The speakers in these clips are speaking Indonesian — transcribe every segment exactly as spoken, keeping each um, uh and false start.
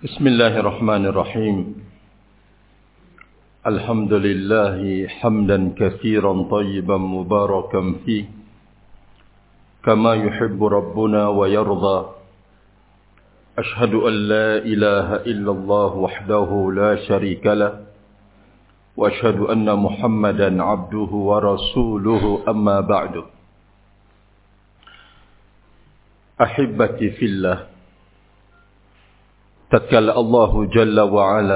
Bismillahirrahmanirrahim. Alhamdulillahi hamdan katsiran tayyiban mubarakan fih kama yuhibbu rabbuna wa yarda. Ashhadu an la ilaha illallah wahdahu la syarika lah wa ashhadu anna Muhammadan abduhu wa rasuluhu, amma ba'du. Ahibbati fillah, tatkala Allah Jalla wa'ala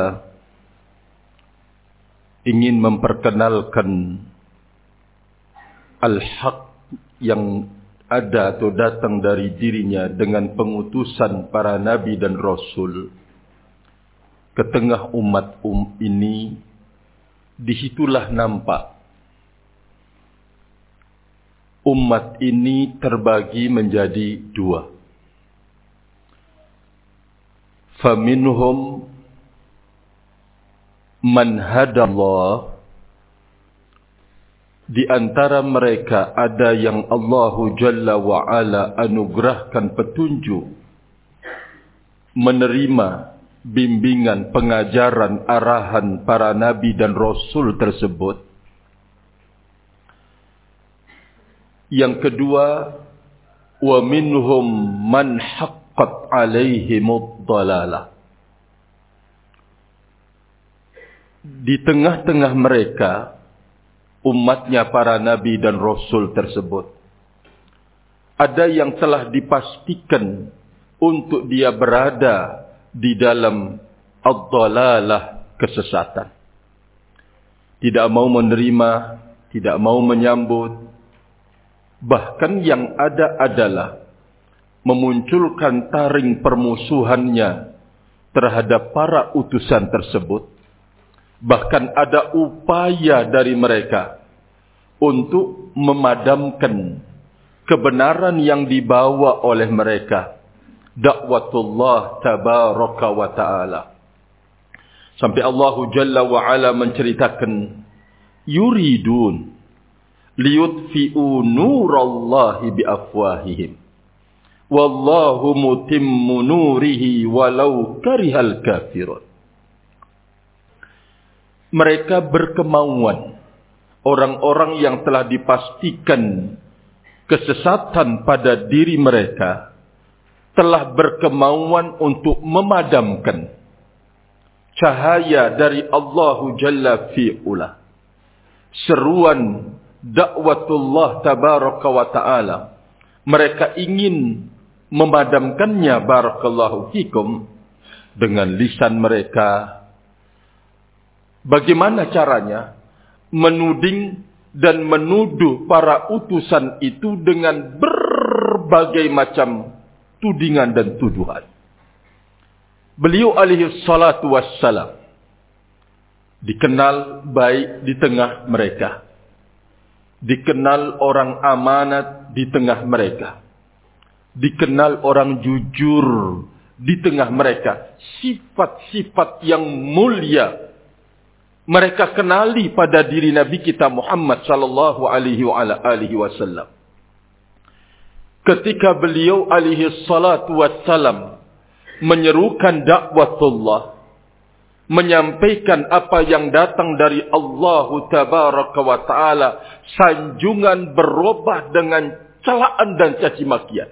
ingin memperkenalkan al-haq yang ada atau datang dari dirinya dengan pengutusan para nabi dan rasul ke tengah umat um ini, disitulah nampak umat ini terbagi menjadi dua. Faminhum man hadallah, di antara mereka ada yang Allahu Jalla wa'ala anugerahkan petunjuk, menerima bimbingan, pengajaran, arahan para nabi dan rasul tersebut. Yang kedua, wa minhum man haqqat alaihimud dhalalah. Di tengah-tengah mereka, umatnya para nabi dan rasul tersebut, ada yang telah dipastikan untuk dia berada di dalam ad-dhalalah, kesesatan. Tidak mau menerima, tidak mau menyambut. Bahkan yang ada adalah memunculkan taring permusuhannya terhadap para utusan tersebut. Bahkan ada upaya dari mereka untuk memadamkan kebenaran yang dibawa oleh mereka, dakwatullah tabaraka wa ta'ala. Sampai Allah Jalla wa ala menceritakan, yuridun liyutfi'u nurallahi biafwahihim wallahu mutimmu nurihi walau karihal kafirun. Mereka berkemauan, orang-orang yang telah dipastikan kesesatan pada diri mereka telah berkemauan untuk memadamkan cahaya dari Allahu Jalla fi'ula, seruan dakwatullah tabaraka wa ta'ala. Mereka ingin memadamkannya, barakallahu fikum, dengan lisan mereka. Bagaimana caranya? Menuding dan menuduh para utusan itu dengan berbagai macam tudingan dan tuduhan. Beliau alaihi salatu wassalam dikenal baik di tengah mereka. Dikenal orang amanat di tengah mereka. Dikenal orang jujur di tengah mereka. Sifat-sifat yang mulia mereka kenali pada diri Nabi kita Muhammad sallallahu alaihi wa ala alihi wasallam. Ketika beliau alaihi salatu wassalam menyerukan dakwatullah, menyampaikan apa yang datang dari Allah tabaraka wa ta'ala, sanjungan berubah dengan celaan dan caci makian.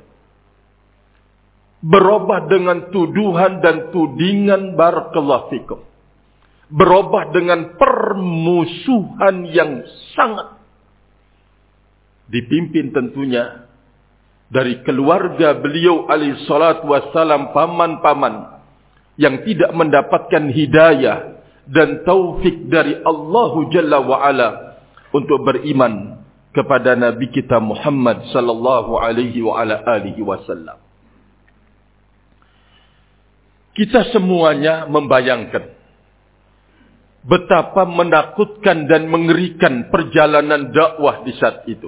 Berubah dengan tuduhan dan tudingan, barakallahu fikum. Berubah dengan permusuhan yang sangat. Dipimpin tentunya dari keluarga beliau alaihi salatu wassalam, paman-paman yang tidak mendapatkan hidayah dan taufik dari Allahu Jalla wa'ala untuk beriman kepada Nabi kita Muhammad sallallahu alaihi wa ala alihi wasallam. Kita semuanya membayangkan betapa menakutkan dan mengerikan perjalanan dakwah di saat itu.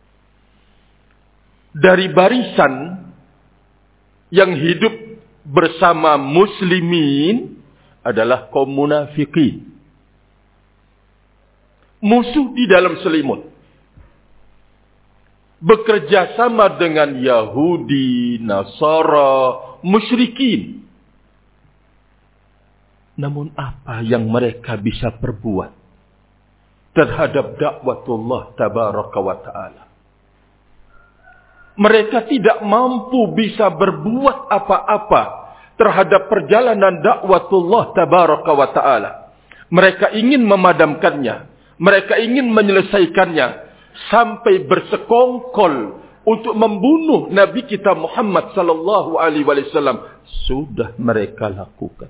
Dari barisan yang hidup bersama muslimin adalah kaum munafikin. Musuh di dalam selimut. Bekerja sama dengan Yahudi, Nasara, musyrikin. Namun apa yang mereka bisa perbuat terhadap dakwatullah tabaraka wa ta'ala? Mereka tidak mampu bisa berbuat apa-apa terhadap perjalanan dakwatullah tabaraka wa ta'ala. Mereka ingin memadamkannya. Mereka ingin menyelesaikannya. Sampai bersekongkol untuk membunuh Nabi kita Muhammad sallallahu alaihi wasallam. Sudah mereka lakukan.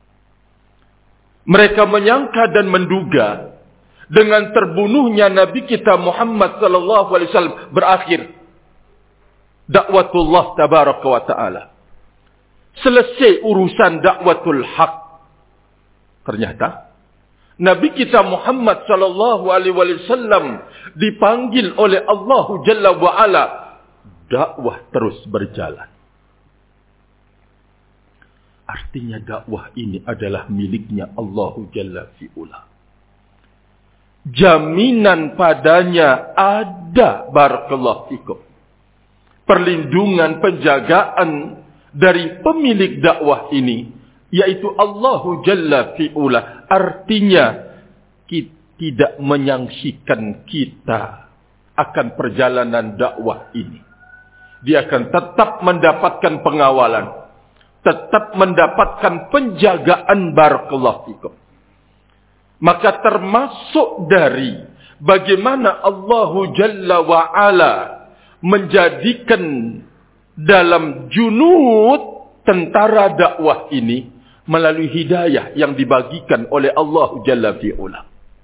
Mereka menyangka dan menduga dengan terbunuhnya Nabi kita Muhammad sallallahu alaihi wasallam berakhir dakwatullah tabaraka wa ta'ala. Selesai urusan dakwatul haq. Ternyata Nabi kita Muhammad sallallahu alaihi wasallam dipanggil oleh Allah Jalla wa Ala, dakwah terus berjalan. Artinya dakwah ini adalah miliknya Allah Jalla fi'ula. Jaminan padanya ada, barakallahu fikum, perlindungan, penjagaan dari pemilik dakwah ini, yaitu Allah Jalla fi'ula. Artinya kita tidak menyangsikan kita akan perjalanan dakwah ini. Dia akan tetap mendapatkan pengawalan, tetap mendapatkan penjagaan, barakallahu fikum. Maka termasuk dari bagaimana Allah Jalla wa Ala menjadikan dalam junud tentara dakwah ini melalui hidayah yang dibagikan oleh Allah Jalla fi'ula.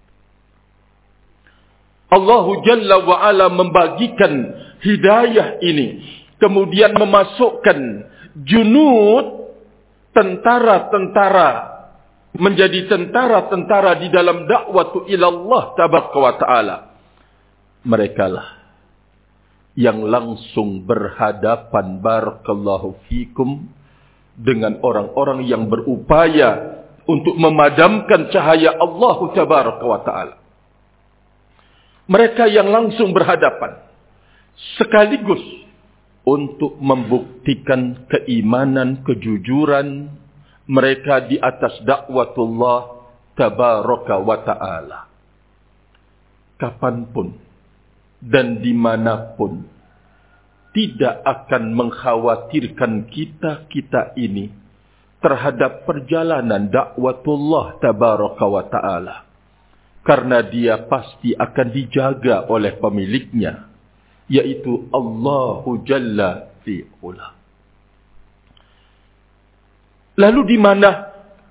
Allah Jalla wa Ala membagikan hidayah ini, kemudian memasukkan junud tentara-tentara menjadi tentara-tentara di dalam dakwah ilallah tabaraka wa ta'ala. Merekalah yang langsung berhadapan, barakallahu fikum, dengan orang-orang yang berupaya untuk memadamkan cahaya Allah tabaraka wa ta'ala. Mereka yang langsung berhadapan sekaligus untuk membuktikan keimanan, kejujuran mereka di atas dakwatullah tabaraka wa ta'ala. Kapanpun dan dimanapun, tidak akan mengkhawatirkan kita-kita ini terhadap perjalanan dakwatullah tabaraka wa ta'ala. Karena dia pasti akan dijaga oleh pemiliknya, yaitu Allahu Jalla fi'ula. Lalu di mana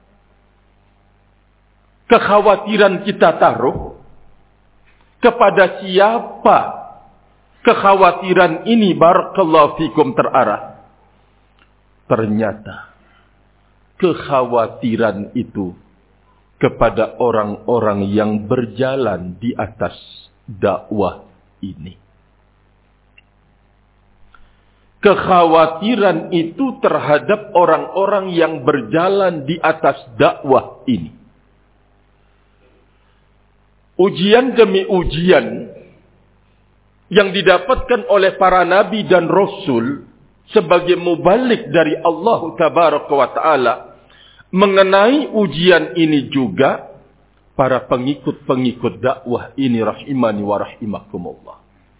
kekhawatiran kita taruh? Kepada siapa kekhawatiran ini, barakallahu fikum, terarah? Ternyata kekhawatiran itu kepada orang-orang yang berjalan di atas dakwah ini. Kekhawatiran itu terhadap orang-orang yang berjalan di atas dakwah ini. Ujian demi ujian yang didapatkan oleh para nabi dan rasul sebagai mubalik dari Allah tabaraka wa ta'ala, mengenai ujian ini juga para pengikut-pengikut dakwah ini rahimani wa rahimakumullah.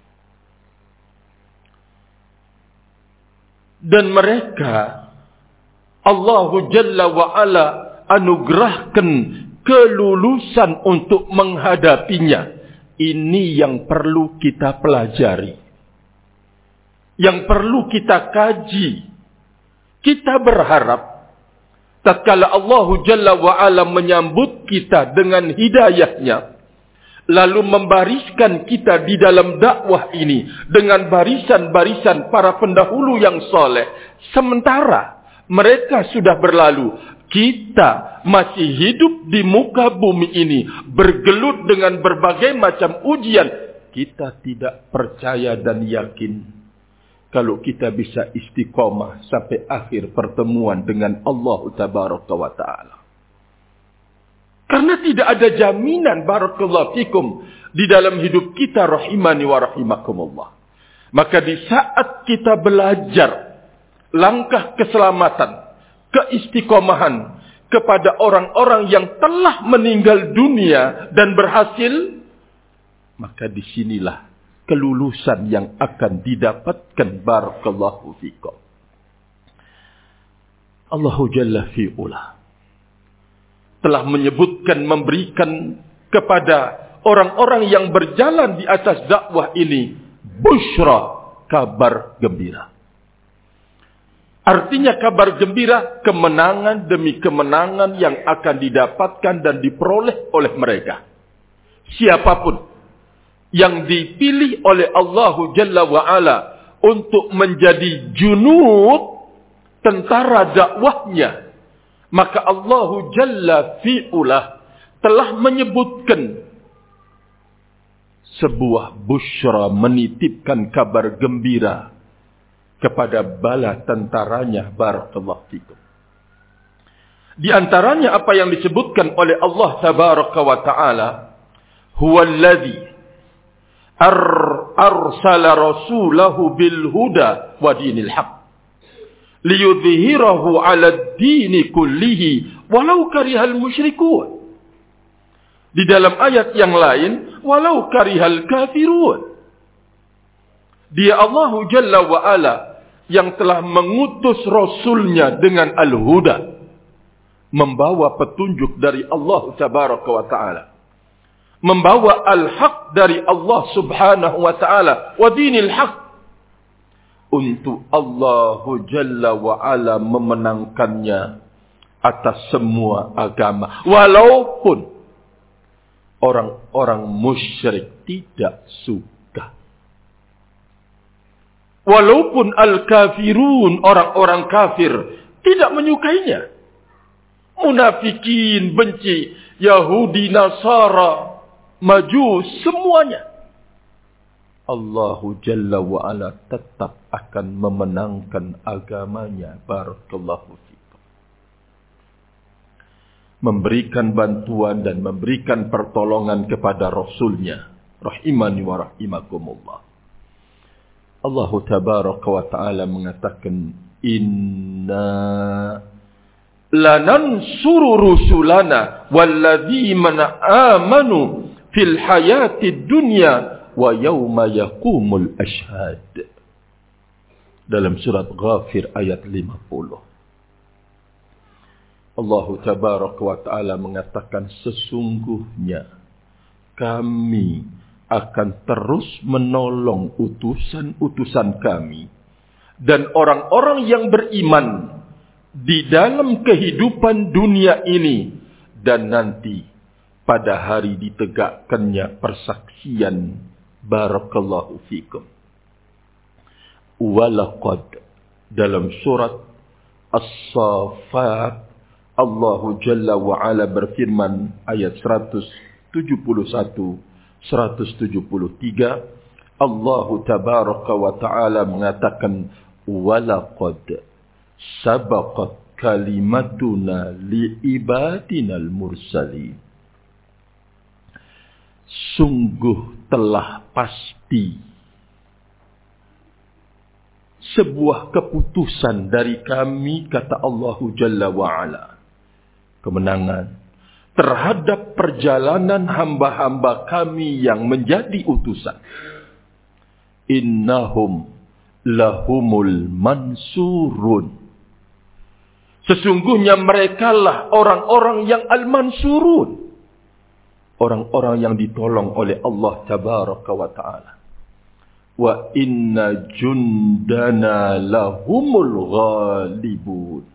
Dan mereka Allah Jalla wa Ala anugerahkan kelulusan untuk menghadapinya. Ini yang perlu kita pelajari, yang perlu kita kaji. Kita berharap tatkala Allah Jalla wa Ala menyambut kita dengan hidayahnya, lalu membariskan kita di dalam dakwah ini dengan barisan-barisan para pendahulu yang soleh. Sementara mereka sudah berlalu, kita masih hidup di muka bumi ini, bergelut dengan berbagai macam ujian. Kita tidak percaya dan yakin kalau kita bisa istiqomah sampai akhir pertemuan dengan Allah tabaraka wa ta'ala. Karena tidak ada jaminan, barakallahu fikum, di dalam hidup kita rahimani wa rahimakumullah. Maka di saat kita belajar langkah keselamatan, keistiqomahan, kepada orang-orang yang telah meninggal dunia dan berhasil, maka disinilah kelulusan yang akan didapatkan. Barakallahu fikum. Allahu Jalla fi'ula telah menyebutkan, memberikan kepada orang-orang yang berjalan di atas dakwah ini busyra, kabar gembira. Artinya kabar gembira, kemenangan demi kemenangan yang akan didapatkan dan diperoleh oleh mereka. Siapapun yang dipilih oleh Allahu Jalla wa'ala untuk menjadi junud, tentara dakwahnya, maka Allahu Jalla fi'ulah telah menyebutkan sebuah busyra, menitipkan kabar gembira kepada bala tentaranya. Barakallahu fikum. Di antaranya apa yang disebutkan oleh Allah tabaraka wa ta'ala, huwallazi ar arsala rasulahu bil huda wa dinil haq liyudhhirahu 'ala ad-din kullihi walau karihal musyrikun. Di dalam ayat yang lain, walau karihal kafirun. Dia Allahu Jalla wa Ala yang telah mengutus Rasulnya dengan al-huda, membawa petunjuk dari Allah Tabaraka wa Ta'ala, membawa al-haq dari Allah Subhanahu wa Ta'ala, wa dinil haq, untuk Allahu Jalla wa Ala memenangkannya atas semua agama, walaupun orang-orang musyrik tidak suka. Walaupun al-kafirun, orang-orang kafir, tidak menyukainya. Munafikin benci, Yahudi, Nasara, Majus, semuanya. Allahu Jalla wa'ala tetap akan memenangkan agamanya. Barakallahu fikum. Memberikan bantuan dan memberikan pertolongan kepada Rasulnya. Rahimani wa rahimakumullah. Allah Tabaraka wa Ta'ala mengatakan, Inna lanansuru rusulana walladzina amanu fil hayati dunya wa yawma yaqumul ashhad. Dalam surat Ghafir ayat lima puluh. Allah Tabaraka wa Ta'ala mengatakan, sesungguhnya kami akan terus menolong utusan-utusan kami dan orang-orang yang beriman di dalam kehidupan dunia ini dan nanti pada hari ditegakkannya persaksian. Barakallahu fikum. Walaqad, dalam surat As-Saffat, Allahu Jalla wa'ala berfirman ayat seratus tujuh puluh satu seratus tujuh puluh tiga, Allahu Tabaraka wa Ta'ala mengatakan, walaqad sabaqat kalimatuna li'ibadinal mursalin. Sungguh telah pasti sebuah keputusan dari kami, kata Allahu Jalla wa'ala, kemenangan terhadap perjalanan hamba-hamba kami yang menjadi utusan. Innahum lahumul mansurun. Sesungguhnya merekalah orang-orang yang al-mansurun. Orang-orang yang ditolong oleh Allah Tabaraka wa Ta'ala. Wa inna jundana lahumul ghalibun.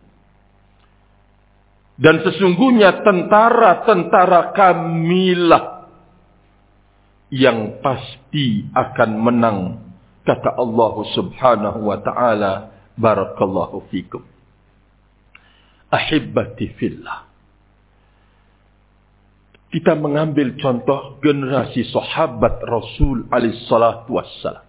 Dan sesungguhnya tentara-tentara kamilah yang pasti akan menang, kata Allah Subhanahu wa Ta'ala. Barakallahu fikum. Ahibbati fillah. Kita mengambil contoh generasi sahabat Rasul alaihi salatu wassalam.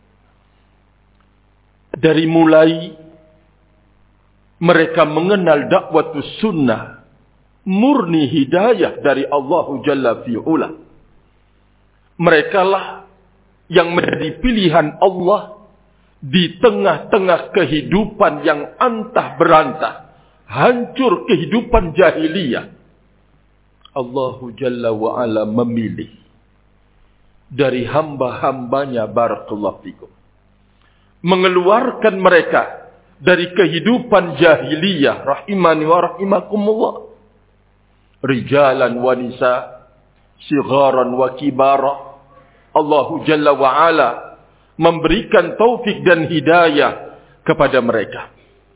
Dari mulai mereka mengenal dakwatus sunnah, murni hidayah dari Allahu Jalla fi'ula. Merekalah yang menjadi pilihan Allah di tengah-tengah kehidupan yang antah berantah. hancur kehidupan jahiliyah, Allah Jalla wa Ala memilih dari hamba-hambanya, barakallahu fikum, mengeluarkan mereka dari kehidupan jahiliyah, rahimani wa rahimakumullah, rijalan wa nisa, sigharan wa kibara. Allah Jalla wa Ala memberikan taufik dan hidayah kepada mereka.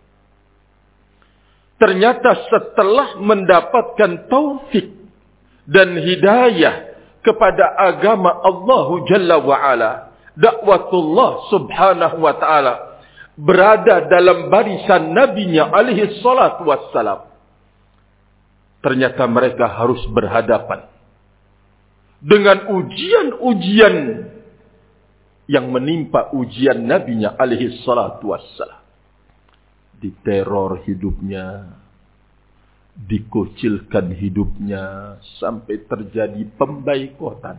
Ternyata setelah mendapatkan taufik dan hidayah kepada agama Allah Jalla wa Ala, dakwatullah subhanahu wa ta'ala berada dalam barisan nabinya alaihi salatu wassalam. Ternyata mereka harus berhadapan dengan ujian-ujian yang menimpa ujian nabinya alaihi salatu wassalam. Diteror hidupnya, dikucilkan hidupnya, sampai terjadi pembaikotan.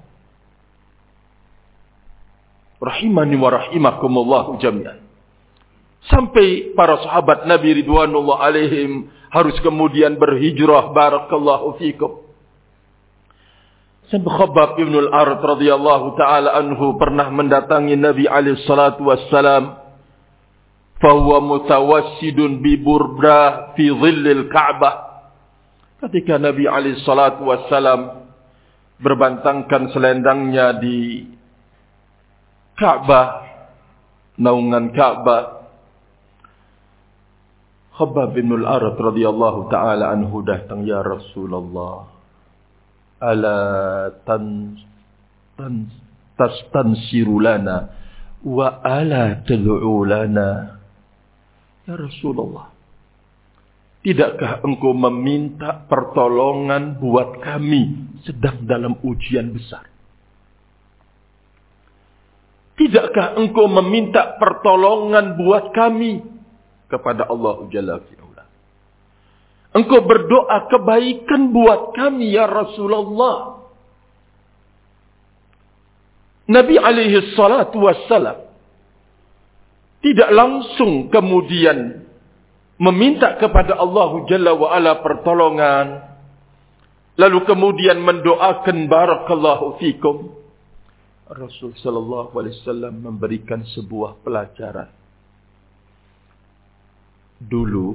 Rahimani wa rahimakumullah jami'an. Sampai para sahabat Nabi ridwanullah alaihim harus kemudian berhijrah, barakallahu fikum. Sampai Khabbab ibn al-Arat radhiyallahu ta'ala anhu pernah mendatangi Nabi alaihi salatu wassalam. Fahuwa mutawassidun bi burdah fi dhillil Ka'bah. Ketika Nabi alaihi salatu wassalam berbantangkan selendangnya di Ka'bah, naungan Ka'bah, Khabbab bin al-Arat radhiyallahu ta'ala anhu datang, ya Rasulullah, ala tan tan tastansiru lana wa ala tad'u lana. Ya Rasulullah, tidakkah engkau meminta pertolongan buat kami sedang dalam ujian besar? Tidakkah engkau meminta pertolongan buat kami kepada Allah Jalla fi'ula? Engkau berdoa kebaikan buat kami, ya Rasulullah. Nabi alaihi salatu wassalam tidak langsung kemudian meminta kepada Allah Jalla wa Ala pertolongan, lalu kemudian mendoakan barakallahu fikum. Rasul sallallahu alaihi wasallam memberikan sebuah pelajaran. Dulu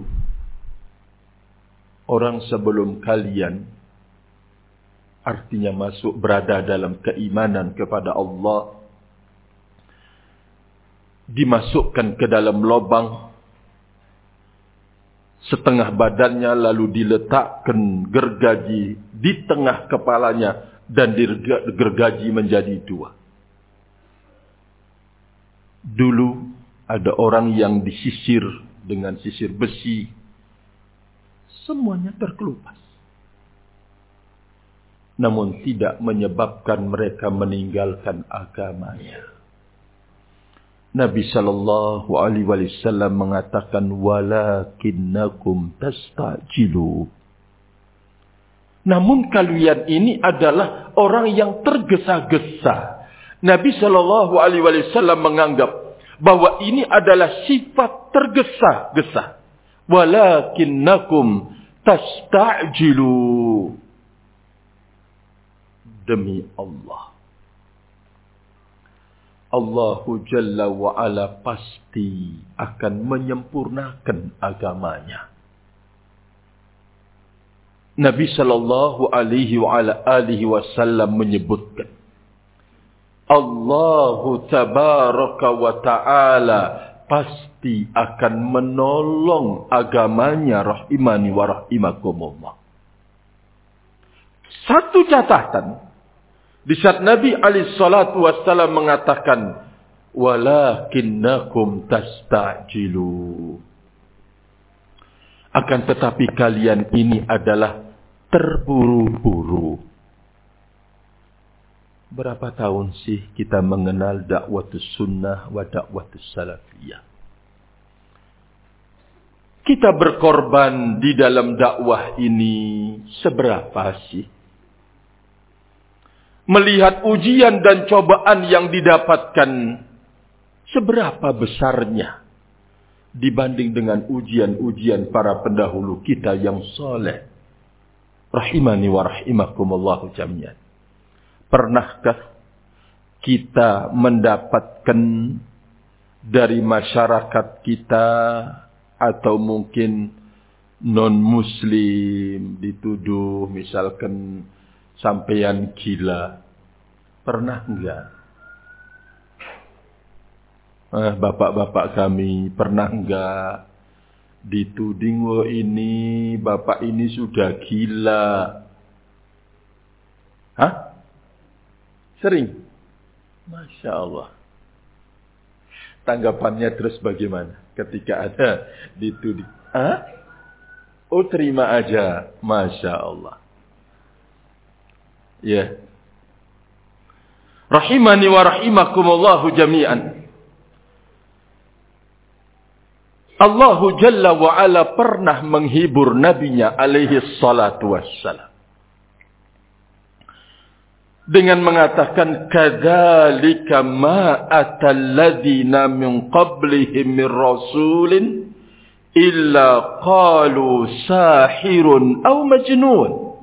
orang sebelum kalian, artinya masuk berada dalam keimanan kepada Allah, dimasukkan ke dalam lubang setengah badannya, lalu diletakkan gergaji di tengah kepalanya dan digergaji menjadi dua. Dulu ada orang yang disisir dengan sisir besi, semuanya terkelupas. Namun tidak menyebabkan mereka meninggalkan agamanya. Nabi sallallahu alaihi wasallam mengatakan, walakinnakum tastajilu. Namun kalian ini adalah orang yang tergesa-gesa. Nabi sallallahu alaihi wasallam menganggap bahwa ini adalah sifat tergesa-gesa. Walakinnakum tastajilu. Demi Allah, Allahu Jalla wa Ala pasti akan menyempurnakan agamanya. Nabi sallallahu alaihi wa ala alihi wasallam menyebutkan, Allahu tabaraka wa ta'ala pasti akan menolong agamanya, rahimani wa rahimakumullah. Satu catatan, di saat Nabi alaihi salatu wassalam mengatakan, walakinnakum tastajilu. Akan tetapi kalian ini adalah terburu-buru. Berapa tahun sih kita mengenal dakwatus sunnah wa dakwatus salafiyah? Kita berkorban di dalam dakwah ini seberapa sih? Melihat ujian dan cobaan yang didapatkan, seberapa besarnya? dibanding dengan ujian-ujian para pendahulu kita yang soleh. Rahimani wa rahimakumullahu jami'an. Pernahkah kita mendapatkan dari masyarakat kita atau mungkin non-muslim dituduh misalkan sampeyan gila? Pernah enggak? Eh, bapak-bapak kami pernah enggak dituding, oh ini bapak ini sudah gila? Hah? Sering? Masya Allah. Tanggapannya terus bagaimana ketika ada dituding? Hah? Oh terima aja. Masya Allah. Ya. Rahimani wa rahimakumullahu jami'an. Allah Jalla wa Ala pernah menghibur nabinya alaihi salatu wassalam dengan mengatakan kadzalika ma atalladzina min qablihim min rasulin illa qalu sahirun aw majnun.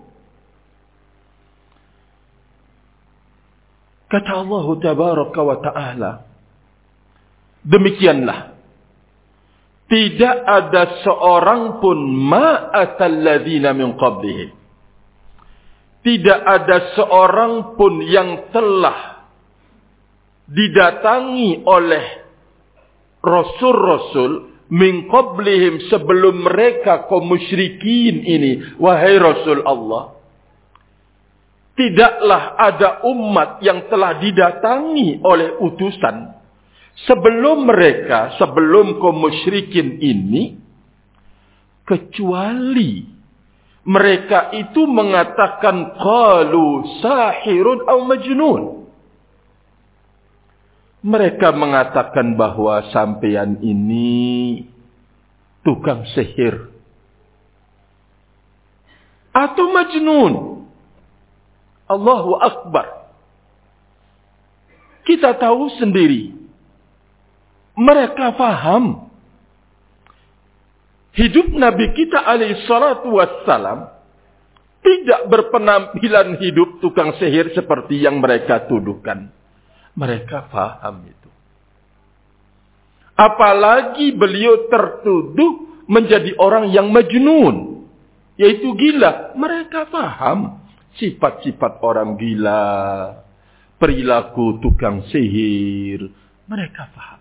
Kata Allah tabaraka wa ta'ala, demikianlah tidak ada seorang pun ma'atalladzina min qablihim. Tidak ada seorang pun yang telah didatangi oleh rasul-rasul min qablihim sebelum mereka kaum musyrikin ini. Wahai Rasul Allah, tidaklah ada umat yang telah didatangi oleh utusan sebelum mereka, sebelum kaum musyrikin ini, kecuali mereka itu mengatakan qalu sahirun aw majnun. Mereka mengatakan bahwa sampeyan ini tukang sihir atau majnun. Allahu Akbar. Kita tahu sendiri, mereka faham hidup Nabi kita alaihi salatu wassalam tidak berpenampilan hidup tukang sihir seperti yang mereka tuduhkan. Mereka faham itu. Apalagi beliau tertuduh menjadi orang yang majnun, yaitu gila. Mereka faham sifat-sifat orang gila, perilaku tukang sihir. Mereka faham.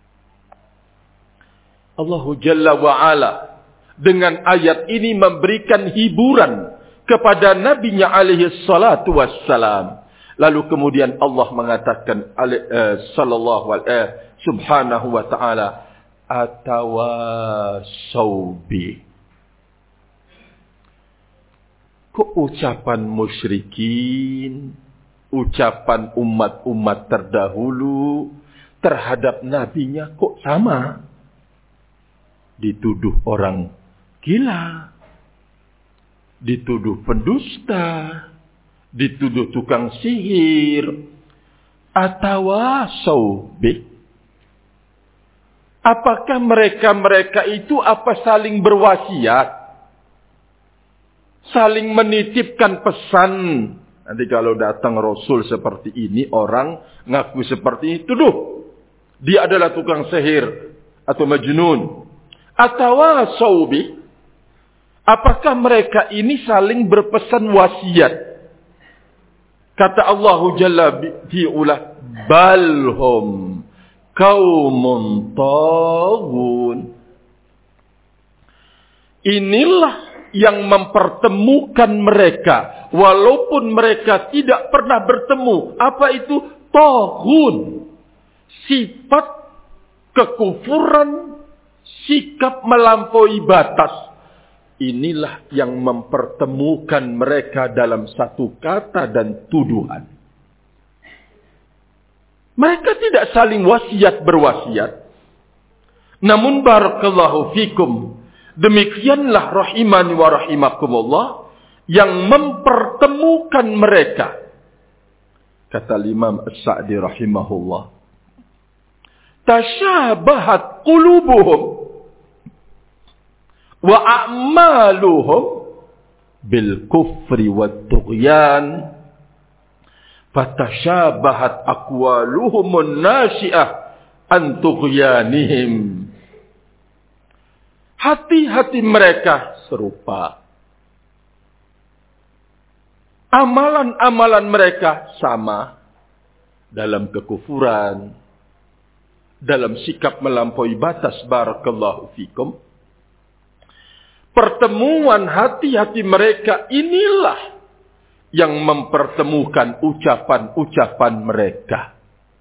Allah Jalla wa'ala dengan ayat ini memberikan hiburan kepada nabinya alaihi salatu wassalam. Lalu kemudian Allah mengatakan uh, sallallahu alaihi subhanahu wa ta'ala atawasaw bi. Kok ucapan musyrikin, ucapan umat-umat terdahulu terhadap nabinya kok sama? Dituduh orang gila, dituduh pendusta, dituduh tukang sihir. Atawasaw bih. Apakah mereka-mereka itu apa saling berwasiat? Saling menitipkan pesan. Nanti kalau datang Rasul seperti ini, orang ngaku seperti itu, tuduh dia adalah tukang sihir atau majnun. Atawasaw bih. Apakah mereka ini saling berpesan wasiat? Kata Allah Jalla fi'ula, balhum qaumun taghun. Inilah yang mempertemukan mereka walaupun mereka tidak pernah bertemu. Apa itu? Taghun. Sifat kekufuran, sikap melampaui batas. Inilah yang mempertemukan mereka dalam satu kata dan tuduhan. Mereka tidak saling wasiat berwasiat. Namun barakallahu fikum, demikianlah rahimani wa rahimakumullah yang mempertemukan mereka. Kata Imam As-Sa'di rahimahullah, tasyabahat qulubuhum. wa a'maluhum bil kufri wat tughyan fatashabahat aqwaluhumun nasyi'ah an tughyanihim. Hati-hati mereka serupa. Amalan-amalan mereka sama dalam kekufuran, dalam sikap melampaui batas. Barakallahu fikum. Pertemuan hati-hati mereka inilah yang mempertemukan ucapan-ucapan mereka.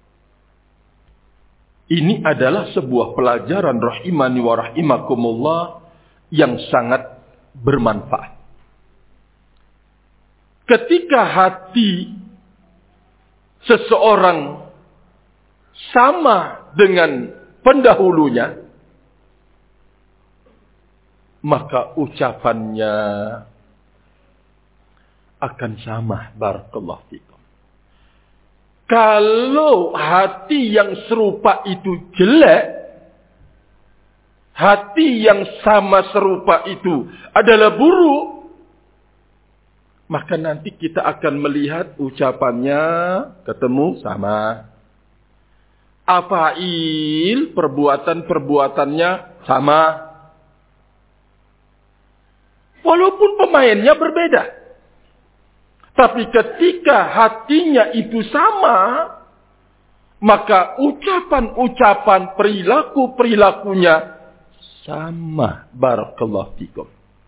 Ini adalah sebuah pelajaran rahimani wa rahimakumullah yang sangat bermanfaat. Ketika hati seseorang sama dengan pendahulunya, maka ucapannya akan sama. Barakallahu fikum. Kalau hati yang serupa itu jelek, hati yang sama serupa itu adalah buruk, maka nanti kita akan melihat ucapannya ketemu sama. Afail, perbuatan-perbuatannya sama. Walaupun pemainnya berbeda. Tapi ketika hatinya itu sama, maka ucapan-ucapan, perilaku-perilakunya sama. Barakallahu fikum.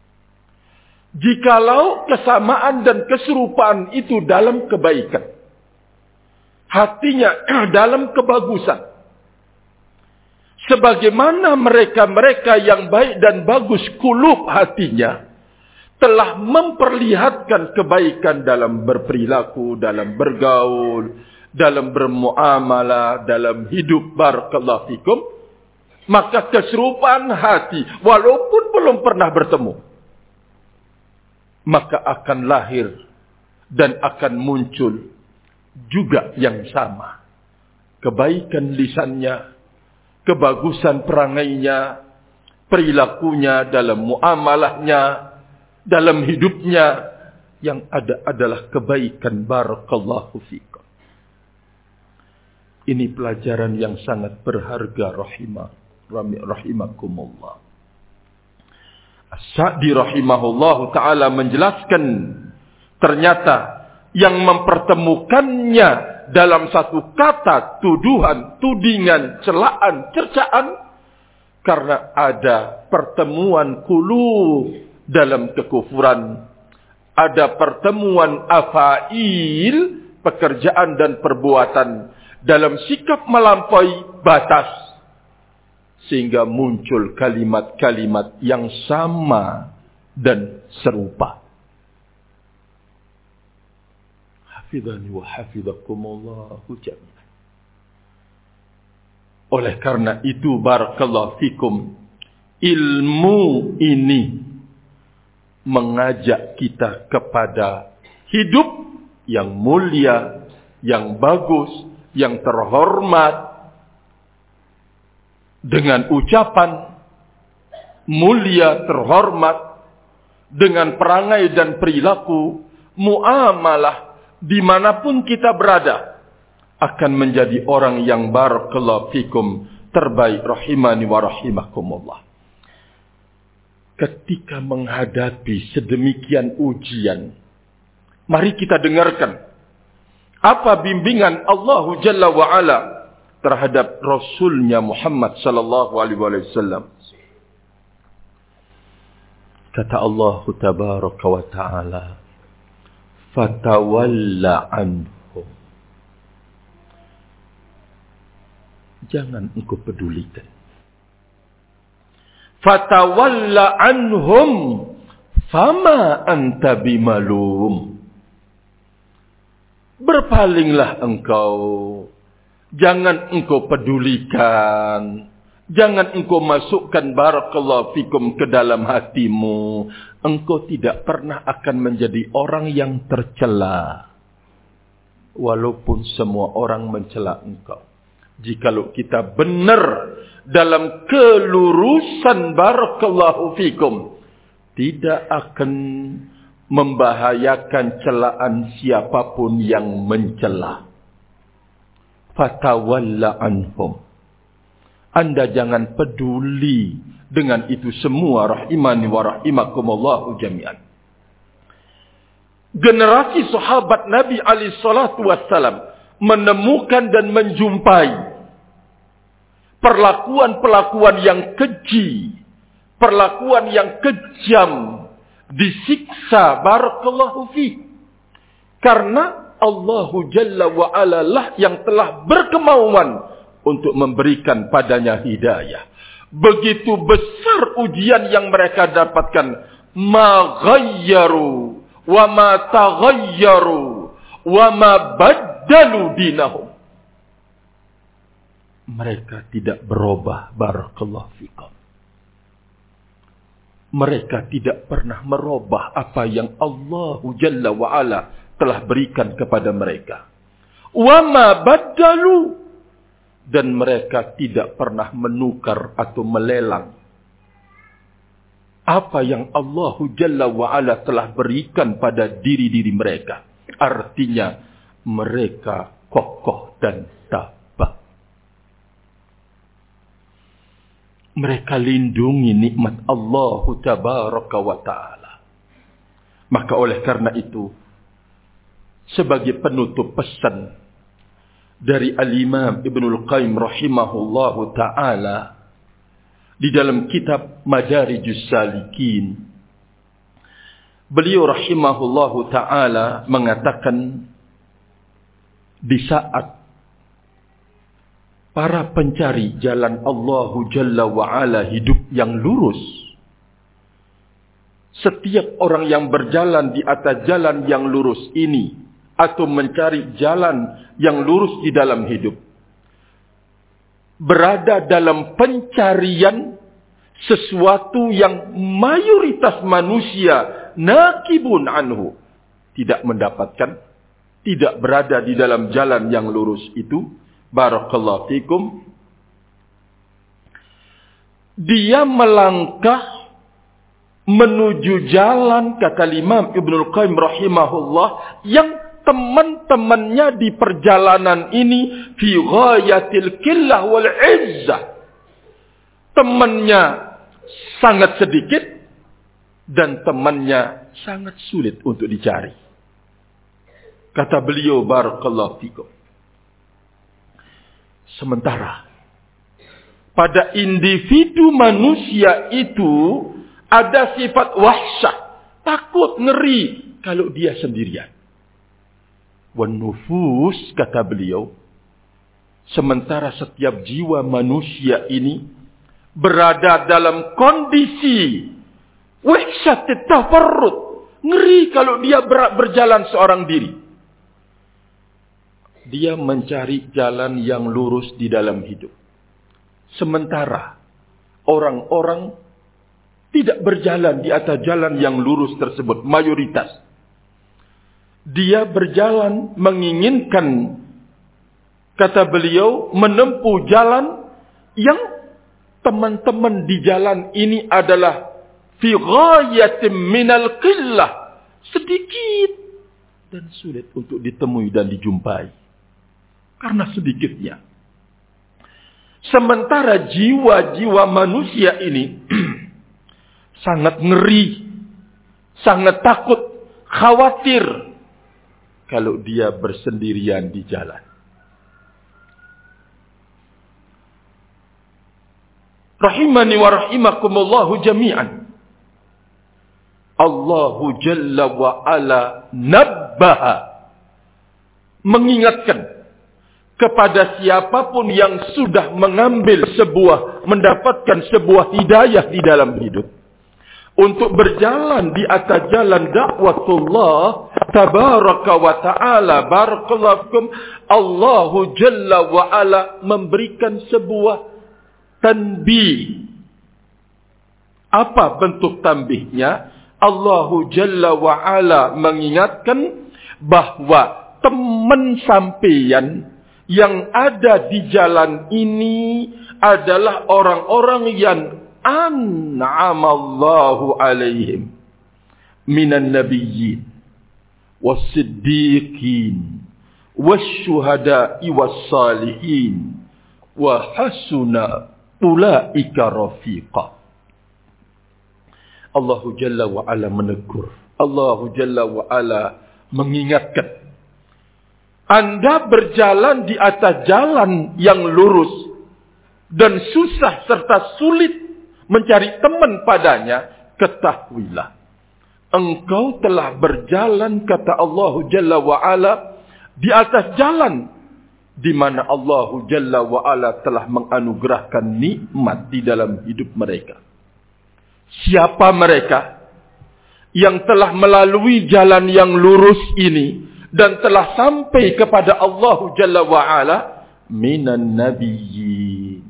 Jikalau kesamaan dan keserupaan itu dalam kebaikan, hatinya dalam kebagusan, sebagaimana mereka-mereka yang baik dan bagus kulub hatinya telah memperlihatkan kebaikan dalam berperilaku, dalam bergaul, dalam bermuamalah, dalam hidup. Barakallahu fikum. Maka keserupaan hati, walaupun belum pernah bertemu, maka akan lahir dan akan muncul juga yang sama. Kebaikan lisannya, kebagusan perangainya, perilakunya dalam muamalahnya, dalam hidupnya, yang ada adalah kebaikan. Barakallahu fikum. Ini pelajaran yang sangat berharga rahimah, rahimakumullah. As-Sa'di rahimahullahu ta'ala menjelaskan, ternyata yang mempertemukannya dalam satu kata, tuduhan, tudingan, celaan, cercaan, karena ada pertemuan qulub dalam kekufuran, ada pertemuan afail, pekerjaan dan perbuatan dalam sikap melampaui batas, sehingga muncul kalimat-kalimat yang sama dan serupa. Hafidhani wa hafidhakumullahu jami'an. Oleh karena itu, barakallahu fikum, ilmu ini mengajak kita kepada hidup yang mulia, yang bagus, yang terhormat, dengan ucapan mulia, terhormat, dengan perangai dan perilaku, muamalah, dimanapun kita berada, akan menjadi orang yang barakallahu fikum terbaik rahimani wa rahimakumullah. Ketika menghadapi sedemikian ujian, mari kita dengarkan apa bimbingan Allah Jalla wa Ala terhadap Rasulnya Muhammad sallallahu alaihi wasallam. Kata Allah tabaraka wa ta'ala, fatawalla anhum. Jangan engkau pedulikan. Fatawalla anhum fama anta bimalum. Berpalinglah engkau. Jangan engkau pedulikan. Jangan engkau masukkan barakallahu fikum ke dalam hatimu. Engkau tidak pernah akan menjadi orang yang tercela. Walaupun semua orang mencela engkau. Jikalau kita benar dalam kelurusan, barakallahu fikum, tidak akan membahayakan celaan siapapun yang mencela. Fatawalla anhum. Anda jangan peduli dengan itu semua, rahimani wa rahimakumullahu jami'an. Generasi sahabat Nabi alaihi salatu wassalam menemukan dan menjumpai perlakuan-perlakuan yang keji, perlakuan yang kejam, disiksa, barakallahu fi. Karena Allah Jalla wa Ala lah yang telah berkemauan untuk memberikan padanya hidayah. Begitu besar ujian yang mereka dapatkan. Ma ghayyaru wa ma taghayyaru wa ma baddalu dinahum. Mereka tidak berubah, barakallahu fikum. Mereka tidak pernah merubah apa yang Allah Jalla wa Ala telah berikan kepada mereka. Wa ma baddalu. Dan mereka tidak pernah menukar atau melelang apa yang Allah Jalla wa Ala telah berikan pada diri-diri mereka. Artinya mereka kokoh dan tabah. Mereka lindungi nikmat Allah Tabaraka wa Ta'ala. Maka oleh karena itu, sebagai penutup pesan dari Al-Imam Ibnul Qayyim rahimahullahu ta'ala di dalam kitab Madarijus Salikin, beliau rahimahullahu ta'ala mengatakan, di saat para pencari jalan Allah Jalla wa'ala hidup yang lurus, setiap orang yang berjalan di atas jalan yang lurus ini atau mencari jalan yang lurus di dalam hidup, berada dalam pencarian sesuatu yang mayoritas manusia nakibun anhu, tidak mendapatkan, tidak berada di dalam jalan yang lurus itu. Barakallahu fikum. Dia melangkah menuju jalan, kata Imam Ibnul Qayyim rahimahullah, yang teman-temannya di perjalanan ini fi ghayatil qillah wal izzah. Temannya sangat sedikit dan temannya sangat sulit untuk dicari. Kata beliau, barakallahu fikum. Sementara pada individu manusia itu ada sifat wahsyah, takut, ngeri kalau dia sendirian. Wan nufus, kata beliau, sementara setiap jiwa manusia ini berada dalam kondisi wahsyat tafarrud, ngeri kalau dia berjalan seorang diri. Dia mencari jalan yang lurus di dalam hidup. Sementara orang-orang tidak berjalan di atas jalan yang lurus tersebut, mayoritas. Dia berjalan menginginkan, kata beliau, menempuh jalan yang teman-teman di jalan ini adalah fi ghayatin minal qillah, sedikit dan sulit untuk ditemui dan dijumpai karena sedikitnya. Sementara jiwa-jiwa manusia ini sangat ngeri, sangat takut, khawatir kalau dia bersendirian di jalan. Rahimani wa rahimakumullahu jami'an. Allahu Jalla wa Ala nabbaha, mengingatkan kepada siapapun yang sudah mengambil sebuah, mendapatkan sebuah hidayah di dalam hidup, untuk berjalan di atas jalan dakwatullah tabaraka wa ta'ala, barakallahu fikum. Allahu Jalla wa Ala memberikan sebuah tanbih. Apa bentuk tanbihnya? Allahu Jalla wa Ala mengingatkan bahwa teman sampeyan Yang ada di jalan ini adalah orang-orang yang an'amallahu alaihim minan nabiyyin was-siddiqin wasyuhada'i was-salihin wa hasuna ulaika rafiqa. Allahu Jalla wa Ala menegur. Allahu Jalla wa Ala mengingatkan. Anda berjalan di atas jalan yang lurus dan susah serta sulit mencari teman padanya, ketahuilah engkau telah berjalan, kata Allahu Jalla wa Ala, di atas jalan di mana Allahu Jalla wa Ala telah menganugerahkan nikmat di dalam hidup mereka. Siapa mereka yang telah melalui jalan yang lurus ini dan telah sampai kepada Allahu Jalla wa Ala? Minan nabiyyin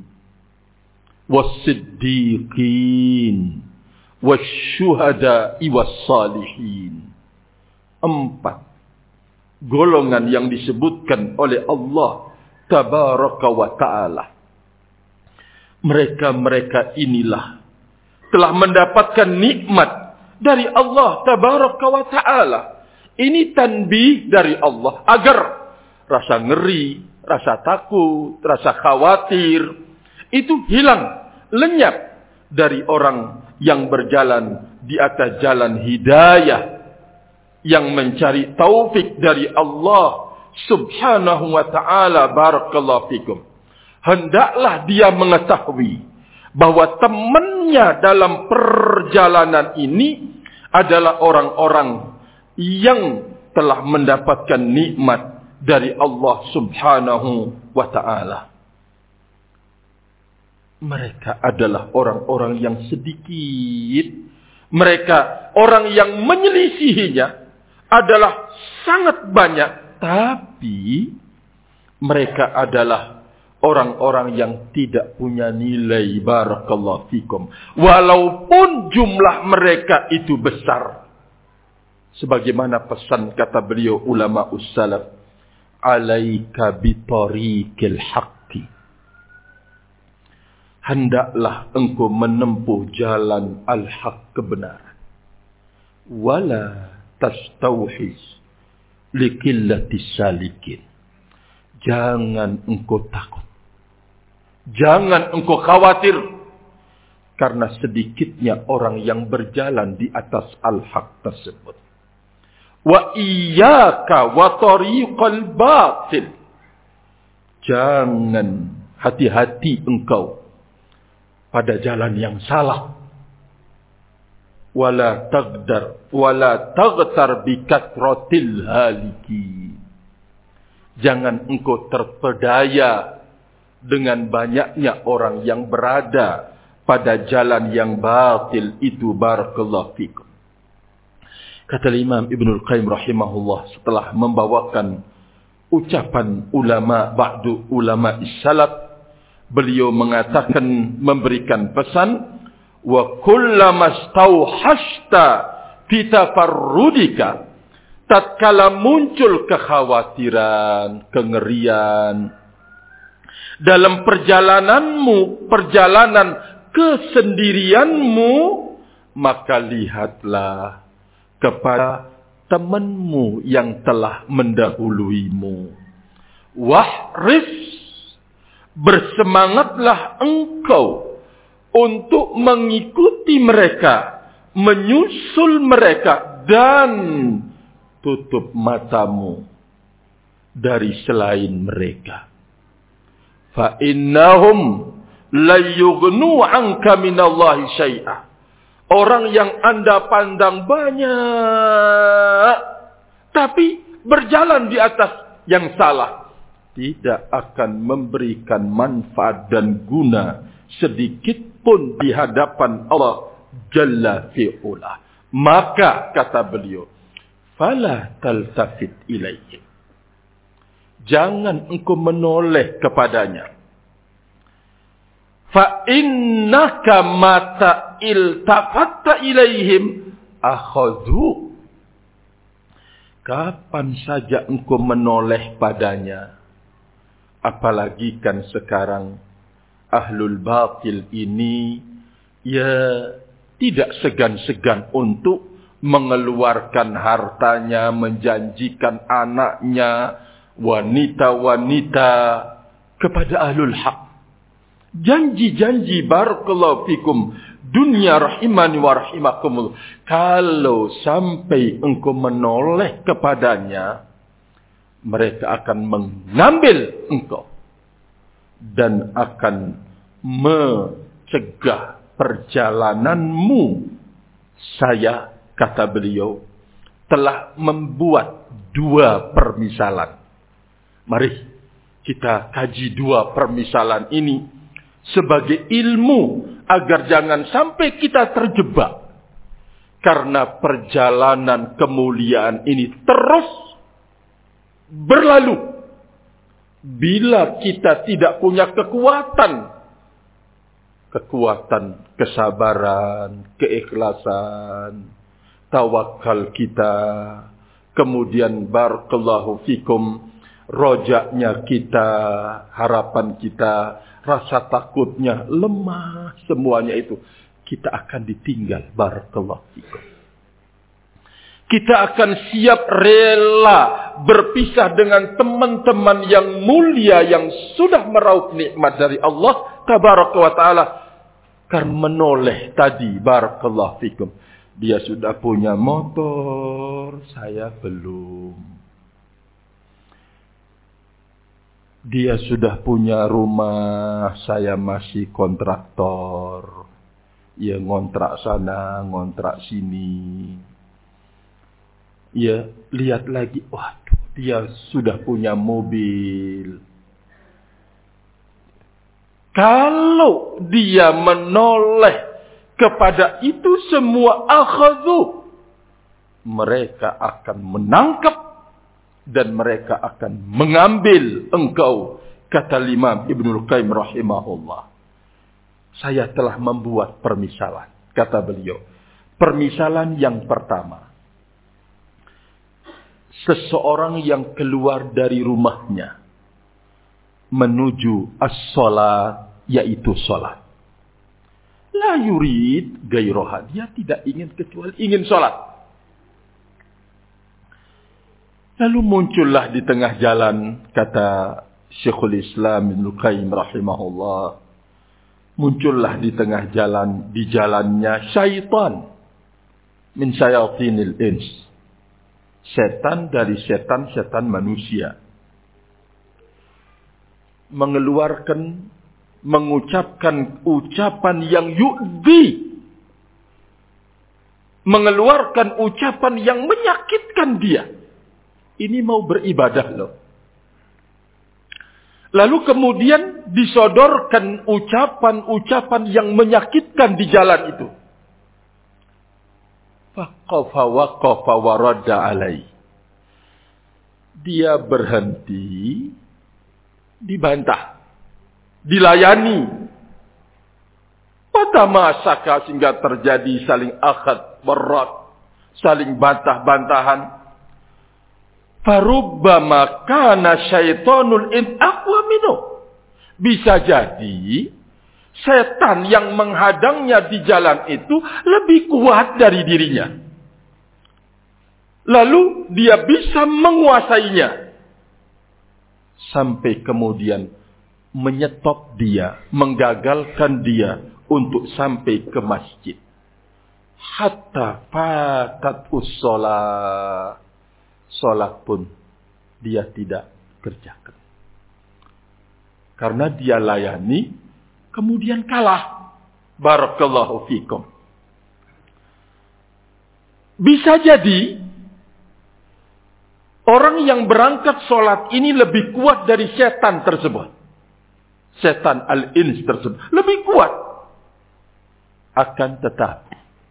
was-siddiqin wasyuhada'i was-salihin. Empat golongan yang disebutkan oleh Allah Tabaraka wa Ta'ala. Mereka-mereka inilah telah mendapatkan nikmat dari Allah Tabaraka wa Ta'ala. Ini tanbih dari Allah agar rasa ngeri, rasa takut, rasa khawatir itu hilang, lenyap dari orang yang berjalan di atas jalan hidayah, yang mencari taufik dari Allah Subhanahu wa Ta'ala. Barakallahu fikum. Hendaklah dia mengetahui bahwa temannya dalam perjalanan ini adalah orang-orang yang telah mendapatkan nikmat dari Allah Subhanahu wa Ta'ala. Mereka adalah orang-orang yang sedikit. Mereka orang yang menyelisihinya adalah sangat banyak. Tapi mereka adalah orang-orang yang tidak punya nilai. Barakallahu fikum. Walaupun jumlah mereka itu besar. Sebagaimana pesan kata beliau ulama ussalaf, alaika bitariqil haqqi. Hendaklah engkau menempuh jalan al-haq, kebenaran. Wala tastauhiz likillati salikin. Jangan engkau takut. Jangan engkau khawatir karena sedikitnya orang yang berjalan di atas al-haq tersebut. Wa iyyaka wa tariqal batil. Jangan, hati-hati engkau pada jalan yang salah. Wala tagdar wala taghtar bi kathratil haliki. Jangan engkau terpedaya dengan banyaknya orang yang berada pada jalan yang batil itu. Barakallahu fikum. Kata Imam Ibnul Qayyim rahimahullah setelah membawakan ucapan ulama ba'du ulama salaf, beliau mengatakan, memberikan pesan, wa kullama stauhashta fi tafarrudika, tatkala muncul kekhawatiran, kengerian dalam perjalananmu, perjalanan kesendirianmu, maka lihatlah kepada temanmu yang telah mendahuluimu. Wahris, bersemangatlah engkau untuk mengikuti mereka, menyusul mereka, dan tutup matamu dari selain mereka. Fa innahum la yughnu 'anka minallahi syai'a. Orang yang Anda pandang banyak, tapi berjalan di atas yang salah, tidak akan memberikan manfaat dan guna sedikit pun di hadapan Allah Jalla fi'ula. Maka kata beliau, fala taltafit ilaihim. Jangan engkau menoleh kepadanya. Fa innaka mata iltafatta ilaihim akhadhu. Kapan saja engkau menoleh padanya, Apalagi kan sekarang ahlul batil ini ya tidak segan-segan untuk mengeluarkan hartanya, menjanjikan anaknya, wanita-wanita kepada ahlul haq. Janji-janji barakallahu fikum, dunia rahimani wa rahimakumullah. Kalau sampai engkau menoleh kepadanya, mereka akan mengambil engkau dan akan mencegah perjalananmu. Saya, kata beliau, telah membuat dua permisalan. Mari kita kaji dua permisalan ini sebagai ilmu agar jangan sampai kita terjebak. Karena perjalanan kemuliaan ini terus berlalu. Bila kita tidak punya kekuatan, kekuatan kesabaran, keikhlasan, tawakal kita, kemudian barakallahu fikum, rojaknya kita, harapan kita, rasa takutnya lemah, semuanya itu kita akan ditinggal. Barakallahu fikum. Kita akan siap rela berpisah dengan teman-teman yang mulia yang sudah meraup nikmat dari Allah tabaraka wa taala. Karena menoleh tadi, barakallahu fikum, dia sudah punya motor, saya belum. Dia sudah punya rumah, saya masih kontraktor. Ya ngontrak sana, ngontrak sini. Ya lihat lagi, waduh, dia sudah punya mobil. Kalau dia menoleh kepada itu semua, akhadhu, mereka akan menangkap dan mereka akan mengambil engkau. Kata Imam Ibnul Qayyim rahimahullah, saya telah membuat permisalan. Kata beliau, permisalan yang pertama, seseorang yang keluar dari rumahnya menuju as-salat, yaitu salat. La yurid gairaha, dia tidak ingin kecuali ingin salat. Lalu muncullah di tengah jalan, kata Syekhul Islam Ibnul Qayyim rahimahullah, muncullah di tengah jalan, di jalannya syaitan min syayatinil ins, setan dari setan-setan manusia, mengeluarkan, mengucapkan ucapan yang yu'dhi, mengeluarkan ucapan yang menyakitkan dia. Ini mau beribadah loh. Lalu kemudian disodorkan ucapan-ucapan yang menyakitkan di jalan itu. Faqafa waqafa wa radda alai. Dia berhenti, dibantah, dilayani. Pada masa sehingga terjadi saling akhad berat, saling bantah-bantahan. Farubbama kana syaitanul in aqwa minhu. Bisa jadi setan yang menghadangnya di jalan itu lebih kuat dari dirinya. Lalu dia bisa menguasainya. Sampai kemudian menyetop dia, menggagalkan dia untuk sampai ke masjid. Hatta fatat us-shalah. Salat pun dia tidak kerjakan. Karena dia layani, kemudian kalah. Barakallahu fikum. Bisa jadi orang yang berangkat salat ini lebih kuat dari setan tersebut. Setan al-ins tersebut lebih kuat. Akan tetapi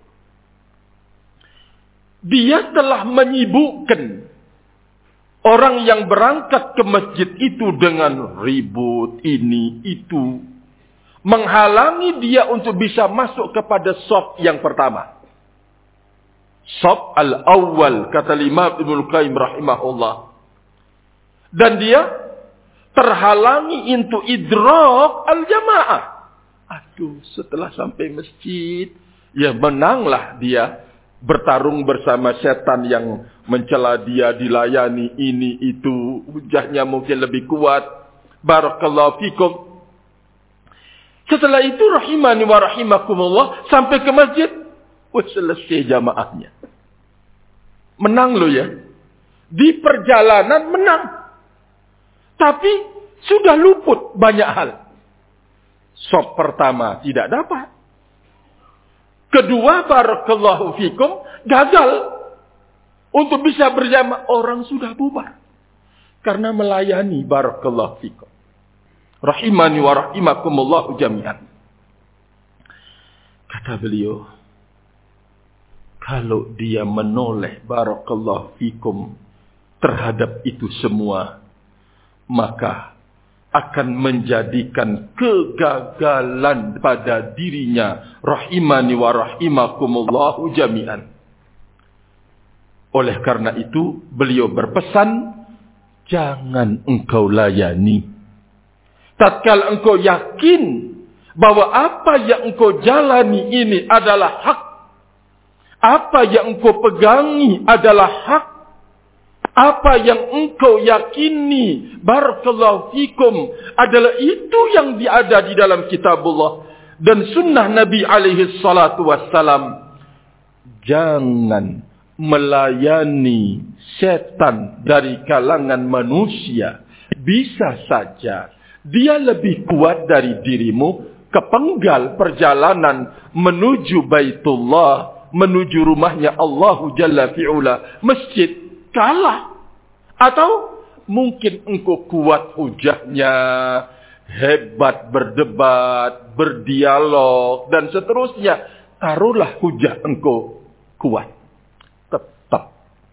dia telah menyibukkan orang yang berangkat ke masjid itu dengan ribut ini itu, menghalangi dia untuk bisa masuk kepada shaf yang pertama. Shaf al-awwal, kata Imam Ibnul Qayyim rahimahullah. Dan dia terhalangi untuk idrak al-jamaah. Aduh, setelah sampai masjid, ya menanglah dia. Bertarung bersama setan yang mencela dia, dilayani ini itu. Hujahnya mungkin lebih kuat. Barakallahu fikum. Setelah itu rahimani wa rahimakumullah, sampai ke masjid, wah selesai jamaahnya. Menang lo ya. Di perjalanan menang. Tapi sudah luput banyak hal. Shop pertama tidak dapat. Kedua, barakallahu fikum, gagal untuk bisa berjamaah. Orang sudah bubar. Karena melayani, barakallahu fikum. Rahimani wa rahimakumullahu jami'an. Kata beliau, kalau dia menoleh, barakallahu fikum, terhadap itu semua, maka akan menjadikan kegagalan pada dirinya. Rahimani wa rahimakumullahu jami'an. Oleh karena itu, beliau berpesan, jangan engkau layani. Tatkala engkau yakin bahwa apa yang engkau jalani ini adalah hak, apa yang engkau pegangi adalah hak, apa yang engkau yakini, barakallahu fikum, adalah itu yang ada di dalam kitabullah dan sunnah Nabi alaihi salatu wassalam. Jangan melayani setan dari kalangan manusia. Bisa saja dia lebih kuat dari dirimu, kepenggal perjalanan menuju Baitullah, menuju rumahnya Allah Jalla fi'ula, masjid, kalah. Atau mungkin engkau kuat hujahnya, hebat berdebat, berdialog, dan seterusnya. Taruhlah hujah engkau kuat. Tetap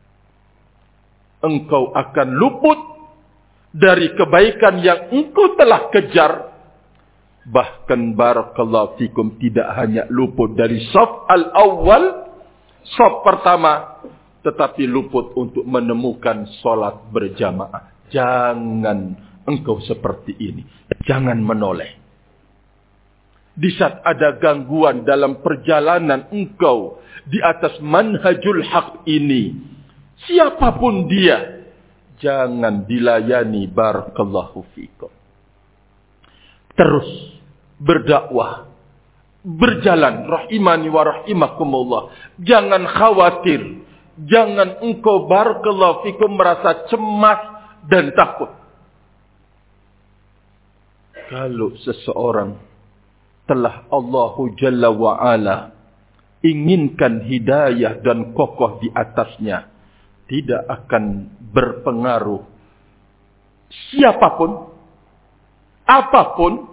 engkau akan luput dari kebaikan yang engkau telah kejar. Bahkan barakallahu fikum, tidak hanya luput dari shaf al-awwal, shaf pertama, tetapi luput untuk menemukan sholat berjamaah. Jangan engkau seperti ini. Jangan menoleh. Di saat ada gangguan dalam perjalanan engkau di atas manhajul haq ini, siapapun dia, jangan dilayani, barakallahu fikum. Terus berdakwah, berjalan, rahimani wa rahimakumullah. Jangan khawatir, jangan engkau, barakallahu fikum, merasa cemas dan takut. Kalau seseorang telah Allahu Jalla wa'ala inginkan hidayah dan kokoh di atasnya, tidak akan berpengaruh siapapun, apapun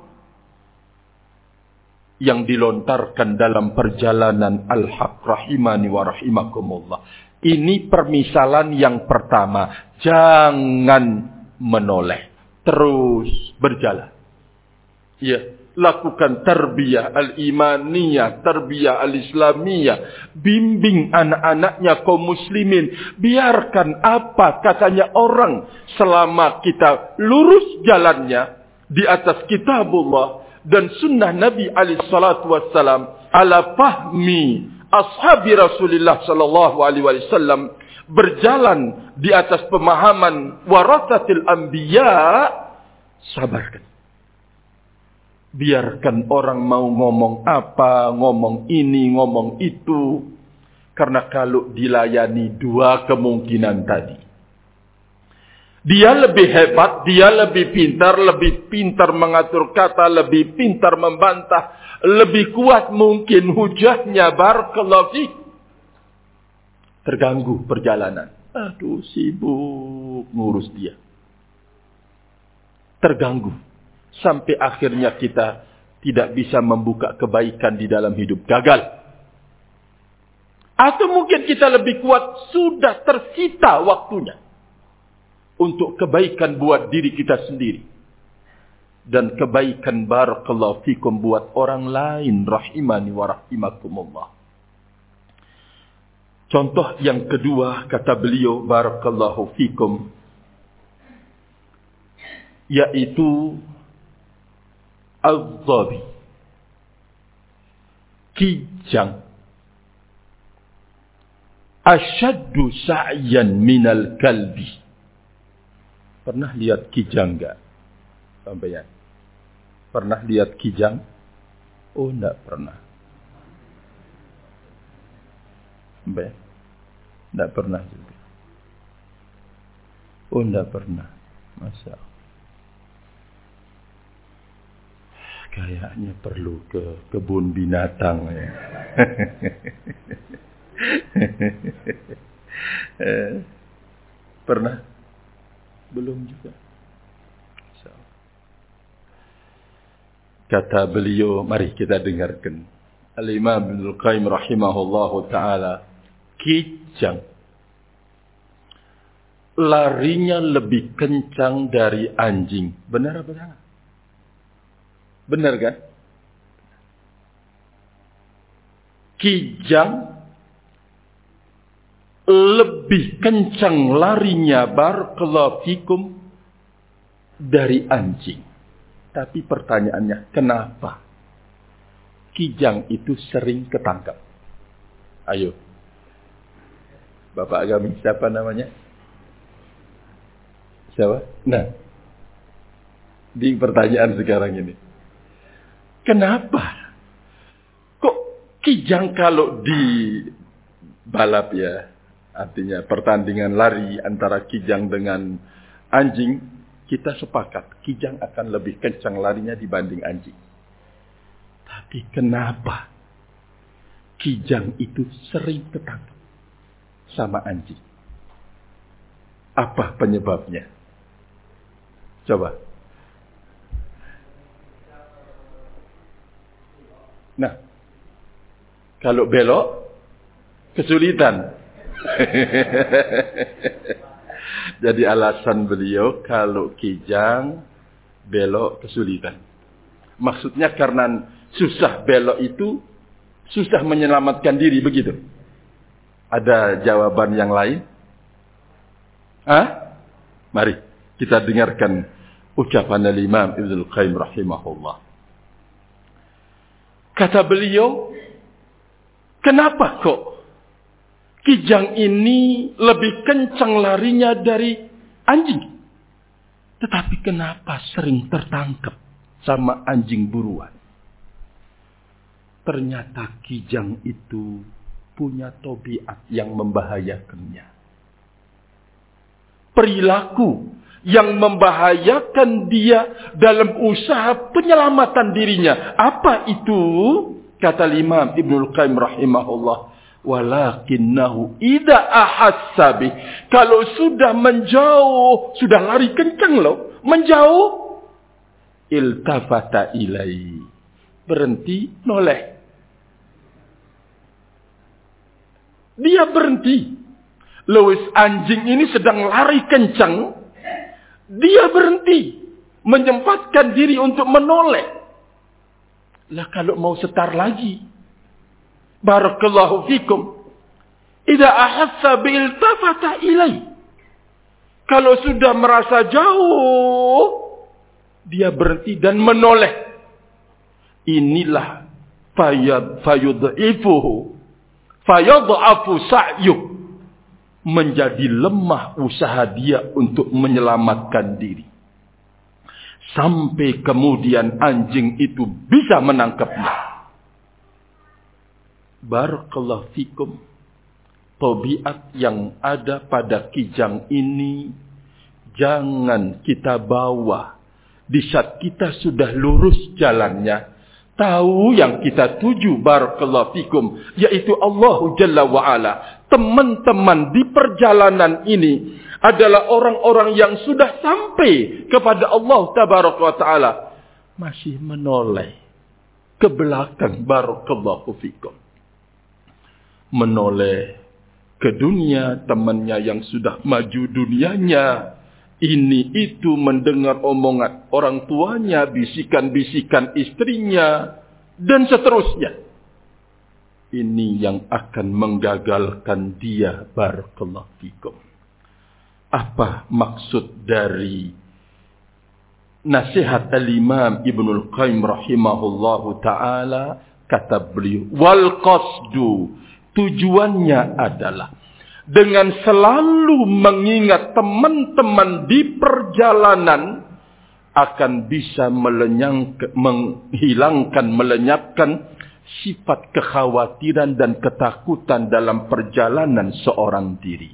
yang dilontarkan dalam perjalanan al-haq, rahimani wa rahimakumullah. Ini permisalan yang pertama. Jangan menoleh. Terus berjalan. Ya, lakukan tarbiyah al-imaniyah, tarbiyah al-islamiyah. Bimbing anak-anaknya kaum muslimin. Biarkan apa katanya orang, selama kita lurus jalannya di atas kitabullah dan sunnah Nabi alaihi salatu wassalam, ala fahmi ashabi Rasulullah sallallahu alaihi wasallam, berjalan di atas pemahaman warathatil anbiya, sabarkan. Biarkan orang mau ngomong apa, ngomong ini, ngomong itu. Karena kalau dilayani dua kemungkinan tadi, dia lebih hebat, dia lebih pintar, lebih pintar mengatur kata, lebih pintar membantah, lebih kuat mungkin hujahnya, barakallahu fiik. Terganggu perjalanan. Aduh, sibuk ngurus dia. Terganggu. Sampai akhirnya kita tidak bisa membuka kebaikan di dalam hidup. Gagal. Atau mungkin kita lebih kuat, sudah tersita waktunya untuk kebaikan buat diri kita sendiri. Dan kebaikan, barakallahu fikum, buat orang lain. Rahimani wa rahimakumullah. Contoh yang kedua, kata beliau, barakallahu fikum, yaitu az-zabi, kijang, asyaddu sa'yan minal kalbi. Pernah lihat kijang enggak? Sampeyan? Pernah lihat kijang? Oh, enggak pernah. Sampeyan? Enggak pernah juga. Oh, enggak pernah. Masya Allah. Kayaknya perlu ke kebun binatang ya. Pernah? Belum juga. Kata beliau, mari kita dengarkan. Al-Imam Ibnul Qayyim rahimahullahu ta'ala, kijang larinya lebih kencang dari anjing. Benar apa salah? Benar kan? Kijang lebih kencang larinya barakallahu fikum dari anjing. Tapi pertanyaannya, kenapa kijang itu sering ketangkap? Ayo. Bapak Agami, siapa namanya? Siapa? Nah, di pertanyaan sekarang ini. Kenapa? Kok kijang kalau di balap ya, artinya pertandingan lari antara kijang dengan anjing, kita sepakat kijang akan lebih kencang larinya dibanding anjing. Tapi kenapa kijang itu sering ketangkap sama anjing? Apa penyebabnya? Coba. Nah, kalau belok, kesulitan. Jadi alasan beliau, kalau kijang, belok kesulitan. Maksudnya karena susah belok itu, susah menyelamatkan diri, begitu. Ada jawaban yang lain? Hah? Mari kita dengarkan ucapan Al-Imam Ibnul Qayyim rahimahullah. Kata beliau, kenapa kok kijang ini lebih kencang larinya dari anjing? Tetapi kenapa sering tertangkap sama anjing buruan? Ternyata kijang itu punya tabiat yang membahayakannya. Perilaku yang membahayakan dia dalam usaha penyelamatan dirinya. Apa itu? Kata Imam Ibnul Qayyim rahimahullah, walakinnahu idza ahassa bih, kalau sudah menjauh, sudah lari kencang loh, menjauh, iltafata ilai, berhenti, noleh. Dia berhenti. Lewis anjing ini sedang lari kencang, dia berhenti, menyempatkan diri untuk menoleh. Lah kalau mau setar lagi, barakallahu fikum, idza ahassa bi iltafata ilai, kalau sudah merasa jauh, dia berhenti dan menoleh. Inilah fayad fayudhifuhu fayadhafu sa'yuh, menjadi lemah usaha dia untuk menyelamatkan diri. Sampai kemudian anjing itu bisa menangkapnya. Barakallahu fikum. Tabiat yang ada pada kijang ini jangan kita bawa di saat kita sudah lurus jalannya. Tahu yang kita tuju, barakallahu fikum, yaitu Allah Jalla wa'ala. Teman-teman di perjalanan ini adalah orang-orang yang sudah sampai kepada Allah Tabaraka wa Ta'ala, masih menoleh ke belakang, barakallahu fikum. Menoleh ke dunia temannya yang sudah maju dunianya. Ini itu mendengar omongan orang tuanya, bisikan-bisikan istrinya, dan seterusnya. Ini yang akan menggagalkan dia, barakallahu fikum. Apa maksud dari nasihat al-Imam Ibnul Qayyim rahimahullahu ta'ala, kata beliau, wal qasdu, tujuannya adalah dengan selalu mengingat teman-teman di perjalanan akan bisa melenyang, menghilangkan, melenyapkan sifat kekhawatiran dan ketakutan dalam perjalanan seorang diri.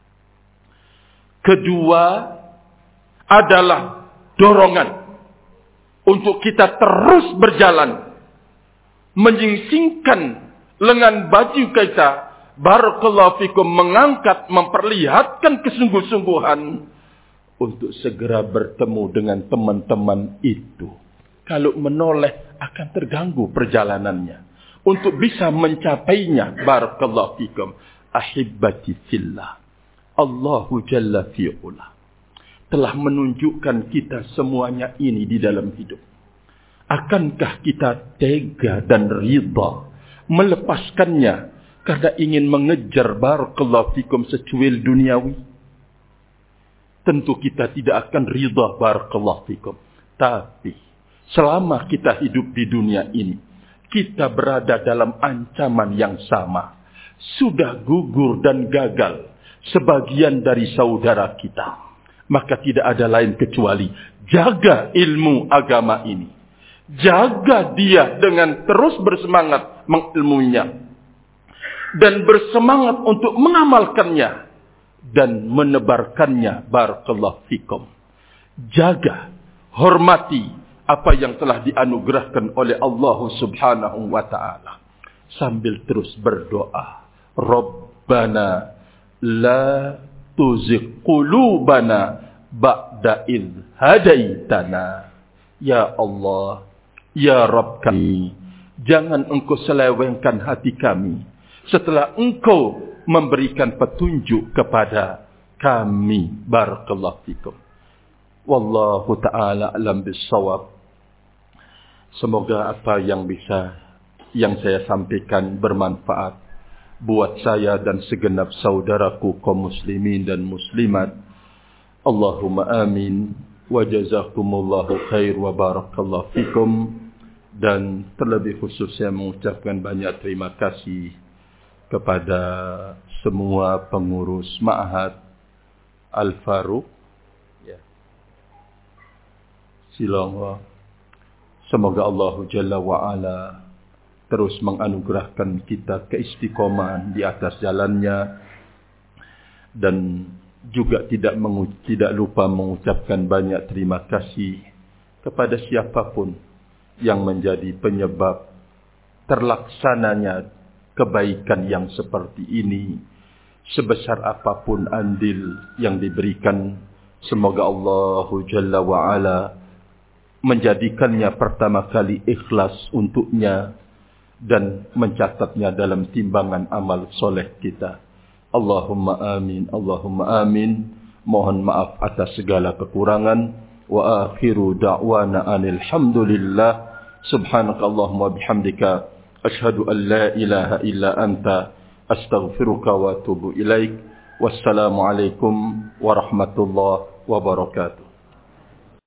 Kedua adalah dorongan untuk kita terus berjalan, menyingsingkan lengan baju kita, barakallahu fikum, mengangkat, memperlihatkan kesungguh-sungguhan untuk segera bertemu dengan teman-teman itu. Kalau menoleh akan terganggu perjalanannya. Untuk bisa mencapainya, barakallahu fikum, ahibbati fillah, Allahu jalla fi'ula telah menunjukkan kita semuanya ini di dalam hidup. Akankah kita tega dan ridha melepaskannya karena ingin mengejar, barakallahu fikum, secuil duniawi? Tentu kita tidak akan ridha, barakallahu fikum. Tapi selama kita hidup di dunia ini, kita berada dalam ancaman yang sama. Sudah gugur dan gagal sebagian dari saudara kita. Maka tidak ada lain kecuali jaga ilmu agama ini. Jaga dia dengan terus bersemangat mengilmuinya. Dan bersemangat untuk mengamalkannya. Dan menebarkannya, barakallahu fikum. Jaga, hormati apa yang telah dianugerahkan oleh Allah subhanahu wa ta'ala. Sambil terus berdoa, Rabbana la tuzigh qulubana ba'da idh hadaitana. Ya Allah, ya Rabb kami, jangan engkau selewengkan hati kami setelah engkau memberikan petunjuk kepada kami. Barakallahu fikum. Wallahu ta'ala alam bissawab. Semoga apa yang bisa yang saya sampaikan bermanfaat buat saya dan segenap saudaraku kaum muslimin dan muslimat. Allahumma amin. Wa jazakumullahu khair wa barakallahu fikum. Dan terlebih khusus saya mengucapkan banyak terima kasih kepada semua pengurus Ma'had Al-Faruq ya, Silangwa. Semoga Allah Jalla wa'ala terus menganugerahkan kita keistiqomahan di atas jalannya. Dan juga tidak mengu- tidak lupa mengucapkan banyak terima kasih kepada siapapun yang menjadi penyebab terlaksananya kebaikan yang seperti ini. Sebesar apapun andil yang diberikan, semoga Allah Jalla wa'ala menjadikannya pertama kali ikhlas untuknya dan mencatatnya dalam timbangan amal soleh kita. Allahumma amin, Allahumma amin. Mohon maaf atas segala kekurangan. Wa akhiru da'wana anil hamdulillah. Subhanakallahumma bihamdika asyhadu an la ilaha illa anta astaghfiruka wa atubu ilaik. Wassalamu alaikum warahmatullahi wabarakatuh.